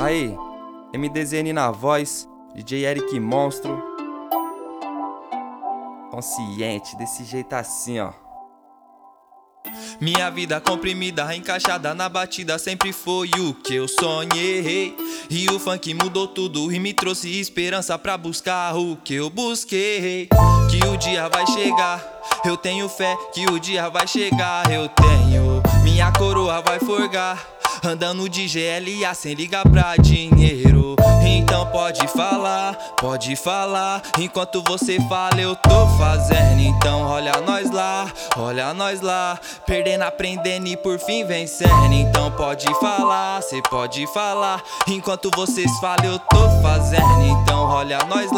Aí, MDZN na voz, DJ Eric Monstro. Consciente, desse jeito assim, ó. Minha vida comprimida, encaixada na batida, sempre foi o que eu sonhei. E o funk mudou tudo e me trouxe esperança pra buscar o que eu busquei. Que o dia vai chegar, eu tenho fé que o dia vai chegar. Eu tenho, minha coroa vai forgar, andando de GLA sem ligar pra dinheiro. Então pode falar, enquanto você fala eu tô fazendo. Então olha nós lá, perdendo, aprendendo e por fim vencendo. Então pode falar, cê pode falar, enquanto vocês falam eu tô fazendo. Então olha nós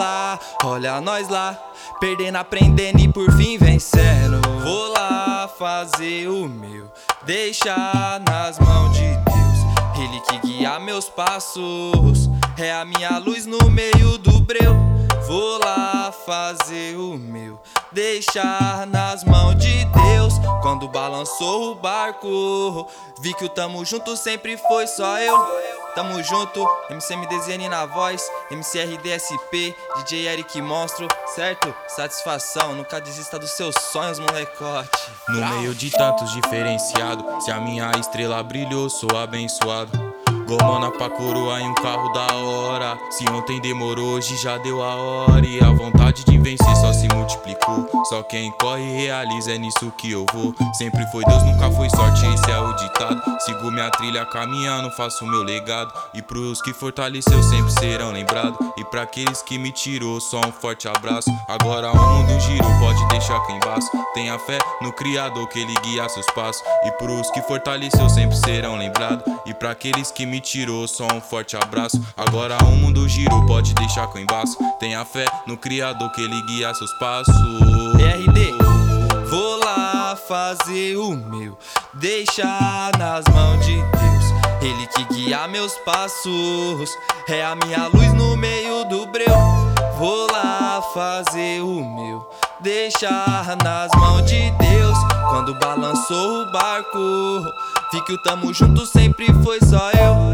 lá, perdendo, aprendendo e por fim vencendo. Vou lá fazer o meu, deixar nas mãos de Deus, Ele que guia meus passos, é a minha luz no meio do breu. Vou lá fazer o meu, deixar nas mãos de Deus. Quando balançou o barco, vi que o tamo junto sempre foi só eu. Tamo junto, MDZN na voz, MCRDSP, DJ Eric Monstro, certo? Satisfação, nunca desista dos seus sonhos, molecote. No meio de tantos diferenciados, se a minha estrela brilhou, sou abençoado. Gomana pra coroa em um carro da hora. Se ontem demorou, hoje já deu a hora. E a vontade de vencer só se multiplicou. Só quem corre e realiza, é nisso que eu vou. Sempre foi Deus, nunca foi sorte, esse é o ditado. Sigo minha trilha caminhando, faço meu legado. E pros que fortaleceu sempre serão lembrados. E pra aqueles que me tirou, só um forte abraço. Agora o mundo girou, pode deixar quem embaço. Tenha fé no Criador que Ele guia seus passos. E pros que fortaleceu sempre serão lembrados. E pra aqueles que me tirou, só um forte abraço. Agora o mundo girou, pode deixar com embaço. Tenha fé no Criador que Ele guia seus passos. RD, vou lá fazer o meu, deixar nas mãos de Deus, Ele que guia meus passos, é a minha luz no meio do breu. Vou lá fazer o meu, deixar nas mãos de Deus. Quando balançou o barco, vi que o tamo junto sempre foi só eu.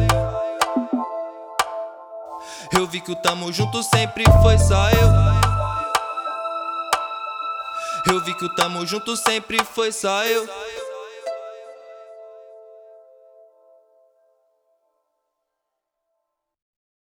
Eu vi que o tamo junto sempre foi só eu. Eu vi que o tamo junto sempre foi só eu.